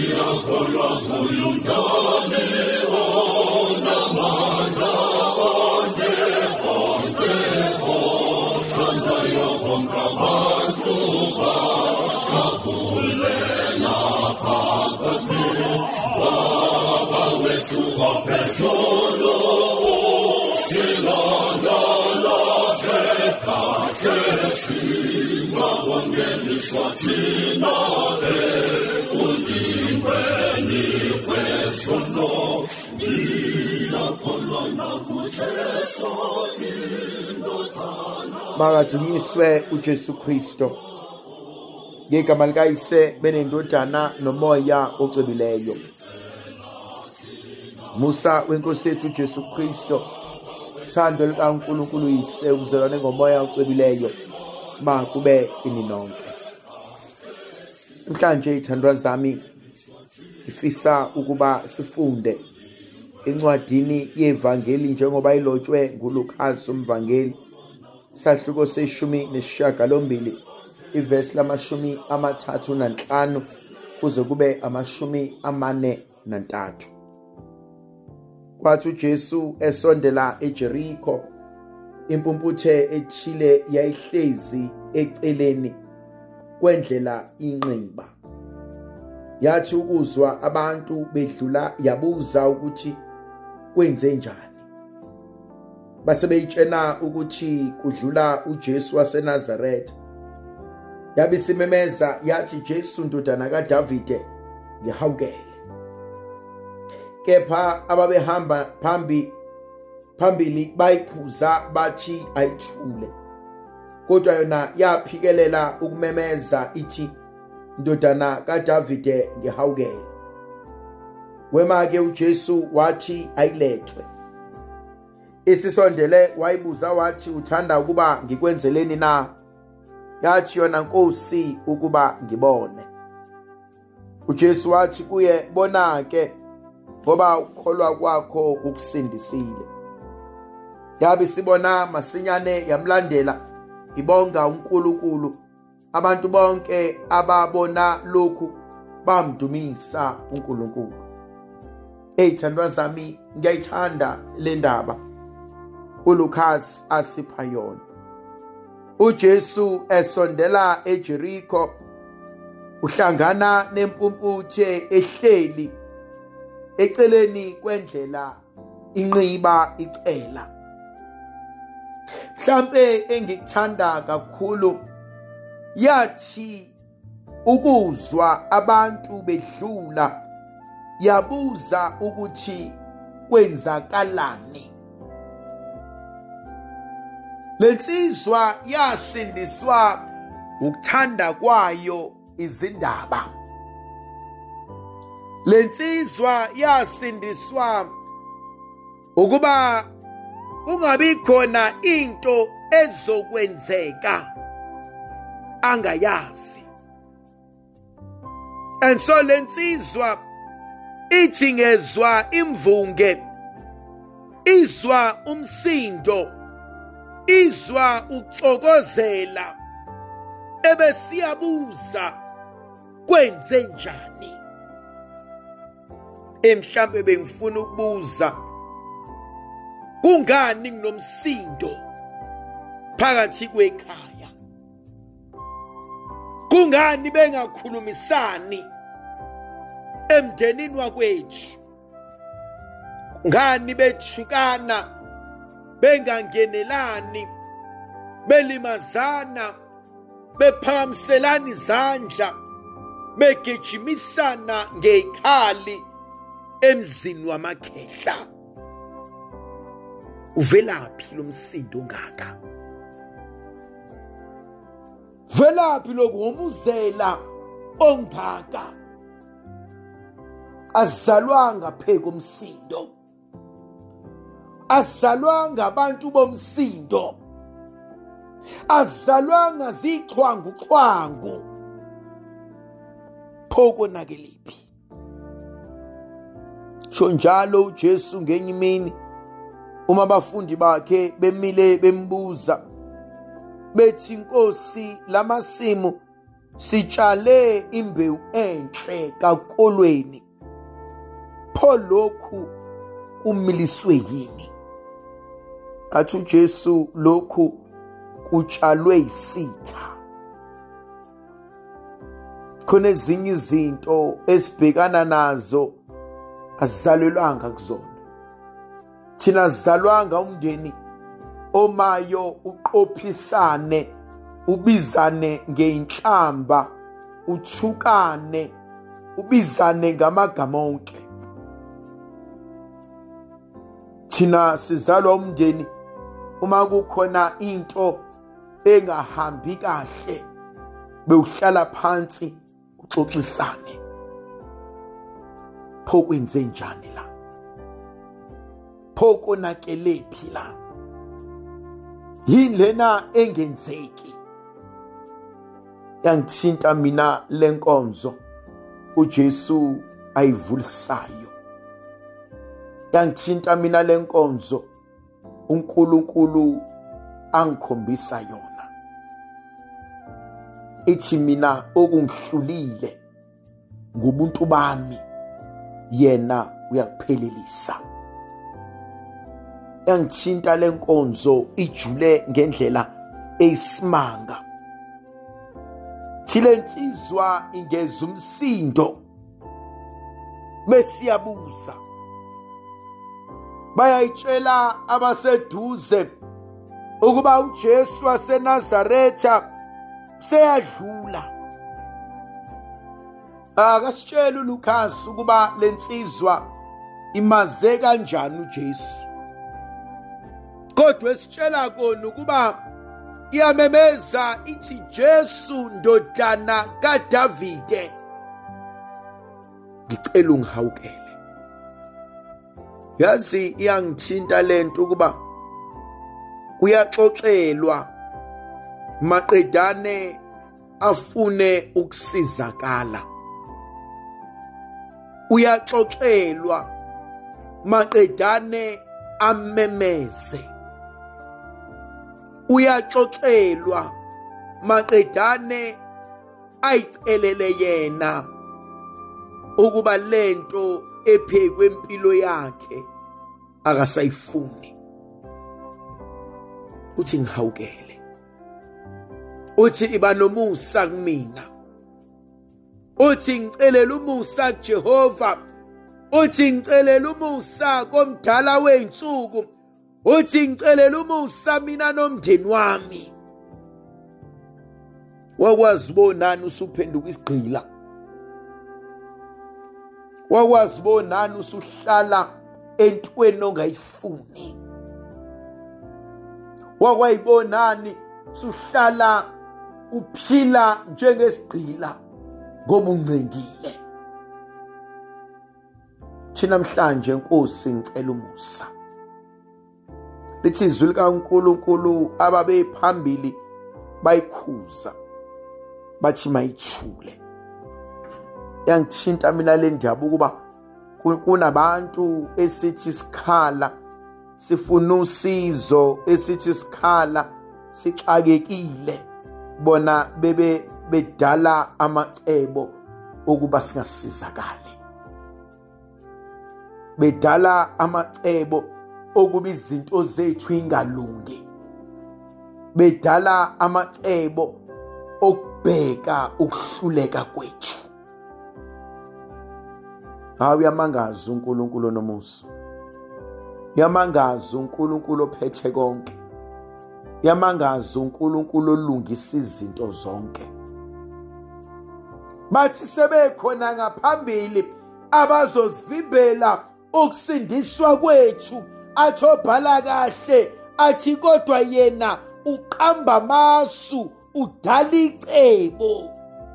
Makadunyiswe uJesu Kristo. Ngegama likaYise benendodana nomoya ocwebileyo. Musa wenkosi yethu uJesu Kristo, thando likaNkulunkulu Yise, ubuzalwane ngomoya ocwebileyo makube kini nonke. Mhlanje ithandwa zami ngifisa ukuba sifunde incwadini yevangeli njengoba ilotshwe nguLukas umvangeli, sahluko se-18 ivesi lama-35 kuze kube 43. Kwathi uJesu esondela eJerikho, impumputhe ethile yayihlezi eceleni kwendlela inxiba. Yathi ukuzwa abantu bedlula yabuza ukuthi kwenze njani. Base beyitshena ukuthi kudlula uJesu waseNazaretha. Yabisimemeza yathi, Jesu ndodana kaDavide, ngihawukele. Kepha ababehamba phambili bayiphuza bathi ayithule. Kodwa yona yaphikelela ukumemeza ithi, ndodana kaDavide, ngihawukele. Wema-ke uJesu wathi ayilethwe. Isisondele wayibuza wathi, uthanda ukuba ngikwenzeleni na? Yathi yona, Nkosi, ukuba ngibone. uJesu wathi kuye, bona-ke, ngoba ukukholwa kwakho kukusindisile. Yabe sibona masinyane yamlandela, ibonga uNkulunkulu. Abantu bonke ababona lokhu bamdumisa uNkulunkulu. Eyithandwa zami, ngiyayithanda le ndaba uLukas asipha yona. uJesu esondela eJerikho, uhlangana nempumputhe ehleli eceleni kwendlela inqiba icela. Mhlambe engikuthanda kakhulu, yathi ukuzwa abantu bedlula yabuza ukuthi kwenzakalani. Lensizwa yasindiswa ukuthanda kwayo izindaba. Lensizwa yasindiswa ukuba kungabi khona into ezokwenzeka angayazi. And so lensizwa ithi ngezwa imvunge, izwa umsindo, izwa uxokozela, ebesiyabuza kwenze njani. Mhlambe bengifuna ukubuza, kungani nginomsindo phakathi kwekhaya? Kungani bengakhulumisani emndenini wakwethu? Ngani bethukana, bengangenelani, belimazana, bephakamiselana izandla, begijimisana ngekhali emzini wamakhehla? Uvelaphi lo msindo ngaka? Velaphi lokuhomuzela ongaka? Azalwanga pheko umsindo, azalwanga abantu bomsindo, azalwanga zichwangu phoko nakeliphi. Sho njalo uJesu ngenye imini, uma abafundi bakhe bemile bembuza bethi, Nkosi, lamasimu sitshale imbewu enhle kakolweni, pho lokhu kumiliswe yini? Athi uJesu, lokhu kutshalwe isitha. Khona ezinye izinto esibhekana nazo azizalelwanga kuzona. Thina sizalwanga umndeni omayo uqophisane, ubizane ngeinhlamba, uthukane, ubizane ngamagama onke. Thina sizalwa umndeni uma kukhona into engahambi kahle, bewuhlala phansi uxoxisane. Pho kwenze njani la? Pho konakelephi la? Yini lena engenzeki? Yangithinta mina lenkonzo uJesu ayivulisayo. Yangithinta mina lenkonzo uNkulunkulu angikhombisa yona. Ithi mina okungihlulile ngobuntu bami, yena uyakuphelelisa. Yangithinta lenkonzo ijule ngendlela eyisimanga. Thile nsizwa ingeza umsindo besiyabuza. Bayayitshela abaseduze ukuba uJesu waseNazaretha seyadlula. Akasitshela uLukas ukuba lensizwa imaze kanjani uJesu. Kodwa esitshela kona ukuba iyamemeza ithi, Jesu ndodana kaDavide, ngicela ungihawukele. Yazi iyangithinta lento ukuba uyaxoxelwa maqedane afune ukusizakala. Uyaxoxelwa maqedane amemeze. Uyaxoxelwa maqedane ayicelele yena ukuba lento ephekwe impilo yakhe akasayifuni. Uthi ngihawukele. Uthi iba nomusa kumina. Uthi ngicelela umusa kuJehova. Uthi ngicelela umusa komdala weinsuku. Uthi ngicelela umusa mina nomndeni wami. Wakwazi bonani usuphenduka isigqila? Wakwazi bonani usuhlala entweni ongayifuni? Wakwayibonani usuhlala uphila njengesigqila ngoba uncengile? Thina namhlanje Nkosi ngicela umusa. Lithi izwi likaNkulunkulu ababe phambili bayikhuza bathi mayithule. Yangithinta mina le ndaba ukuba kunabantu esithi sikhala sifuna usizo, esithi sikhala sixakekile, bona bedala amacebo ukuba singasizakali. Bedala amacebo okuba izinto zethu ingalungi. Bedala amacebo okubheka ukuhluleka kwethu. Hawu, yamangaza uNkulunkulu nomusa. Yamangaza uNkulunkulu ophethe konke. Yamangaza uNkulunkulu olungisa izinto zonke. Bathi sebekhona ngaphambili abazosivimbela ukusindiswa kwethu. Athi obhala kahle athi kodwa yena uqamba amasu, udala icebo.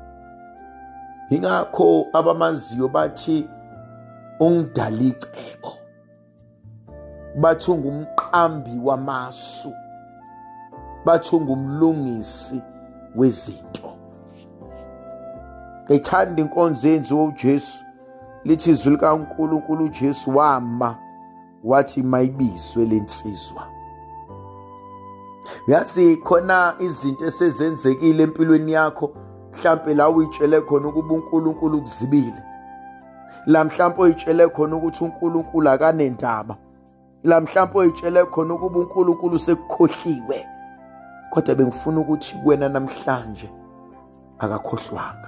Ingakho abamaziyo bathi ungidala icebo. Bathi ungumqambi wamasu. Bathi ungumlungisi wezinto. Ngithanda inkonzo yenziwa uJesu. Lithi izwi likaNkulunkulu uJesu wama wathi mayibizwe lensizwa. Yazi khona izinto esezenzekile empilweni yakho mhlambe la uyitshele khona ukuba uNkulunkulu ukuzibile, la mhlambe uyitshele khona ukuthi uNkulunkulu akanendaba, la mhlambe uyitshele khona ukuba uNkulunkulu sekukhohliwe, kodwa bengifuna ukuthi kuwena namhlanje akakhohlwanga.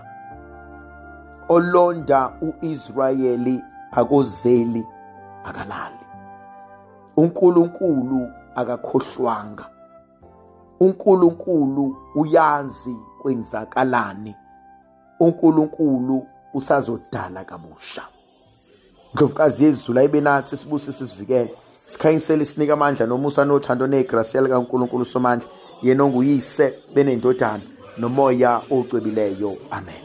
Olonda uIsrayeli akozeli akalali. uNkulunkulu akakhohlwanga. uNkulunkulu uyazi kwenzakalani. uNkulunkulu usazodala kabusha. Ndlovukazi yezulu ayibe nathi sibusise sivikele. Sikhanyisele isinika amandla nomusa nothando negrace likaNkulunkulu somandla, yena onguyise benendodana nomoya ocwebileyo. Amen.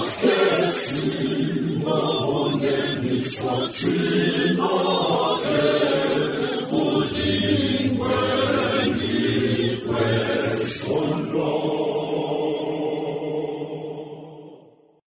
Sino